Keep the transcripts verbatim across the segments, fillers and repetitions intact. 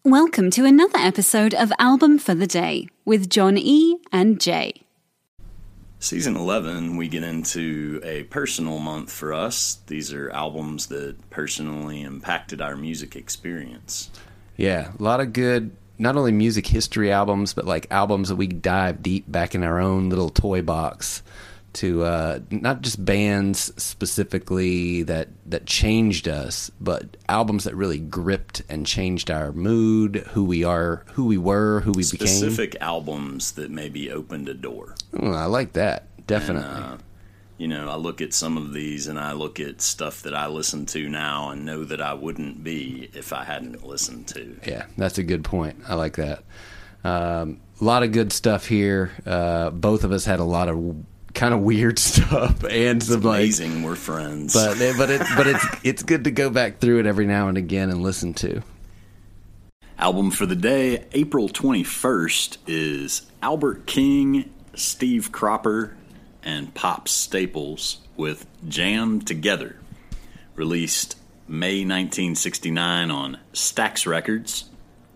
Welcome to another episode of Album for the Day with John E. and Jay. Season eleven, we get into a personal month for us. These are albums that personally impacted our music experience. Yeah, a lot of good, not only music history albums, but like albums that we dive deep back in our own little toy box to uh, not just bands specifically that, that changed us, but albums that really gripped and changed our mood, who we are, who we were, who we Specific became. Specific albums that maybe opened a door. Oh, I like that. Definitely. And, uh, you know, I look at some of these and I look at stuff that I listen to now and know that I wouldn't be if I hadn't listened to. Yeah, that's a good point. I like that. Um, a lot of good stuff here. Uh, both of us had a lot of kind of weird stuff and it's some amazing like, we're friends. But but it but it's it's good to go back through it every now and again and listen to. Album for the day, April twenty-first, is Albert King, Steve Cropper, and Pop Staples with Jam Together, released May nineteen sixty-nine on Stax Records.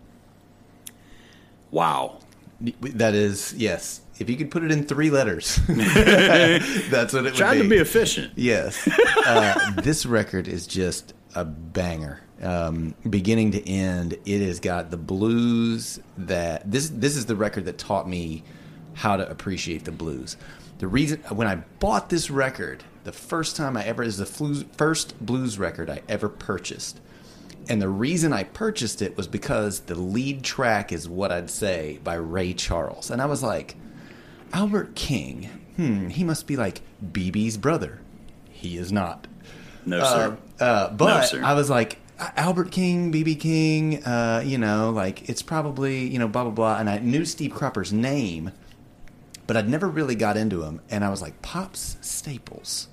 Wow. That is, yes. If you could put it in three letters, that's what it would be. Tried to be efficient. Yes. Uh, this record is just a banger. Um, beginning to end, it has got the blues that... This, this is the record that taught me how to appreciate the blues. The reason... When I bought this record, the first time I ever... It was the flu, first blues record I ever purchased. And the reason I purchased it was because the lead track is What I'd Say by Ray Charles. And I was like... Albert King, hmm, he must be like B B's brother. He is not. No, sir. Uh, uh, but no, sir. I was like, Albert King, B B King, uh, you know, like it's probably, you know, blah, blah, blah. And I knew Steve Cropper's name, but I'd never really got into him. And I was like, Pops Staples.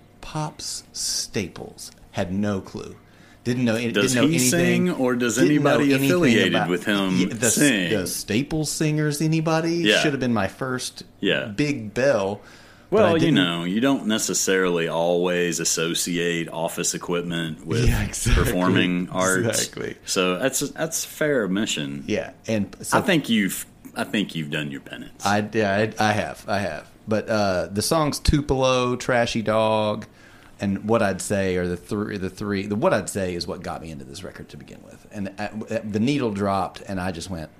Pops Staples. Had no clue. Didn't know, does didn't know he anything. sing, or does anybody affiliated about, with him yeah, the, sing? The Staples singers, anybody? Yeah. Should have been my first yeah. big bell. Well, you know, you don't necessarily always associate office equipment with yeah, exactly. performing arts. Exactly. So that's that's fair admission. Yeah, and so, I think you've I think you've done your penance. I, yeah, I, I have, I have. But uh, the songs Tupelo, Trashy Dog, and What I'd Say are the three. The three. The What I'd Say is what got me into this record to begin with, and the, the needle dropped, and I just went,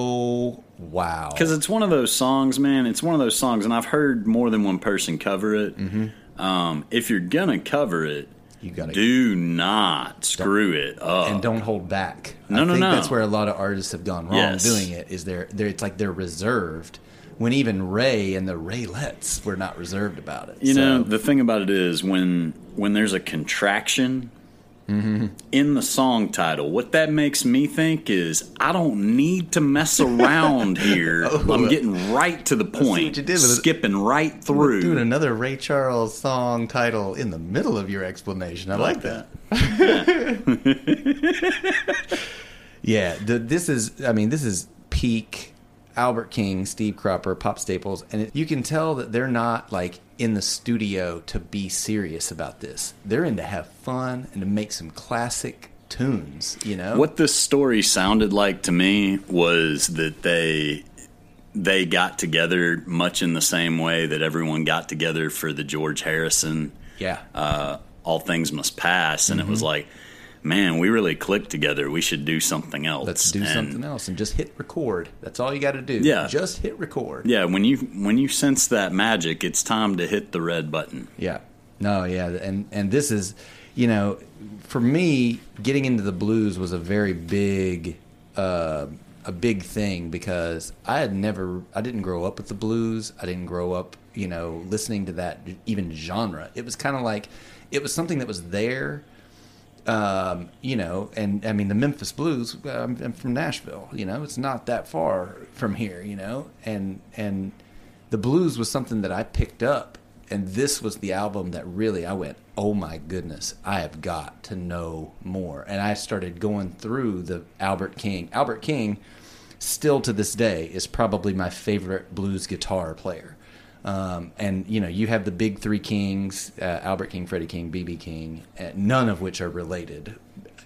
"Oh wow!" Because it's one of those songs, man. It's one of those songs, and I've heard more than one person cover it. Mm-hmm. Um, if you're gonna cover it, you gotta do not screw it up, and don't hold back. No, I no, think no. That's where a lot of artists have gone wrong yes. doing it. Is they're, they're it's like they're reserved. When even Ray and the Raylettes were not reserved about it. You so. know, the thing about it is when when there's a contraction mm-hmm. in the song title, what that makes me think is I don't need to mess around here. oh, I'm getting right to the point, you did with skipping it. right through. Doing another Ray Charles song title in the middle of your explanation. I, I like that. that. yeah, the, this is, I mean, this is peak Albert King, Steve Cropper, Pop Staples, and it, you can tell that they're not like in the studio to be serious about this. They're in to have fun and to make some classic tunes, you know? What this story sounded like to me was that they they got together much in the same way that everyone got together for the George Harrison yeah. uh, All Things Must Pass, and mm-hmm. it was like, man, we really clicked together. We should do something else. Let's do and, something else and just hit record. That's all you got to do. Yeah. Just hit record. Yeah, when you when you sense that magic, it's time to hit the red button. Yeah. No, yeah, and and this is, you know, for me, getting into the blues was a very big uh, a big thing because I had never I didn't grow up with the blues. I didn't grow up, you know, listening to that even genre. It was kind of like it was something that was there. Um, you know, and I mean the Memphis Blues. I'm, I'm from Nashville. You know, it's not that far from here. You know, and and the blues was something that I picked up, and this was the album that really I went, oh my goodness, I have got to know more. And I started going through the Albert King. Albert King, still to this day, is probably my favorite blues guitar player. Um, and, you know, you have the big three kings, uh, Albert King, Freddie King, B B King, uh, none of which are related.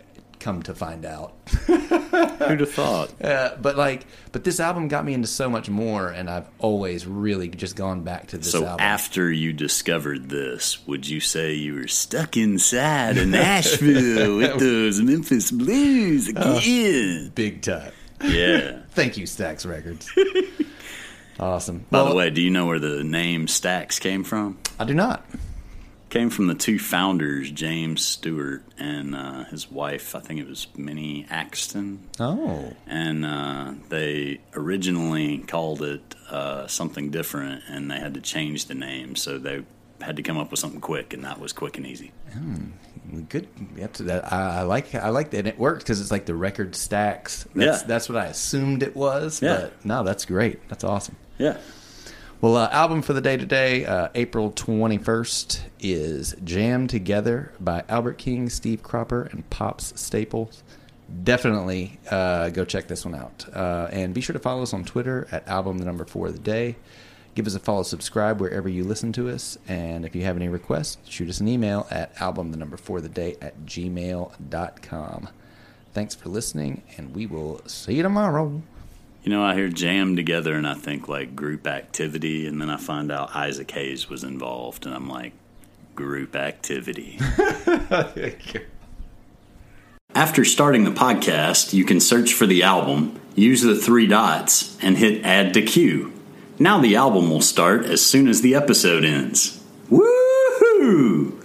come to find out. Who'd have thought? Uh, but like, but this album got me into so much more, and I've always really just gone back to this so album. After you discovered this, would you say you were stuck inside of Nashville with those Memphis Blues again? Uh, big time. Yeah. Thank you, Stax Records. Awesome. By well, the way, do you know where the name Stax came from? I do not. Came from the two founders, James Stewart and uh, his wife. I think it was Minnie Axton. Oh. And uh, they originally called it uh, something different, and they had to change the name. So they had to come up with something quick, and that was Quick and Easy. Mm, good. Yep, so that, I, I like. I like that it worked because it's like the record Stax. That's, Yeah. That's what I assumed it was. Yeah. But no, that's great. That's awesome. Yeah. Well, uh, album for the day today, uh, April twenty-first, is Jam Together by Albert King, Steve Cropper, and Pops Staples. Definitely uh, go check this one out. Uh, and be sure to follow us on Twitter at album the number four of the day. Give us a follow, subscribe wherever you listen to us. And if you have any requests, shoot us an email at album the number four of the day at gmail dot com. Thanks for listening, and we will see you tomorrow. You know, I hear Jam Together, and I think, like, group activity, and then I find out Isaac Hayes was involved, and I'm like, group activity. After starting the podcast, you can search for the album, use the three dots, and hit Add to Queue. Now the album will start as soon as the episode ends. Woohoo!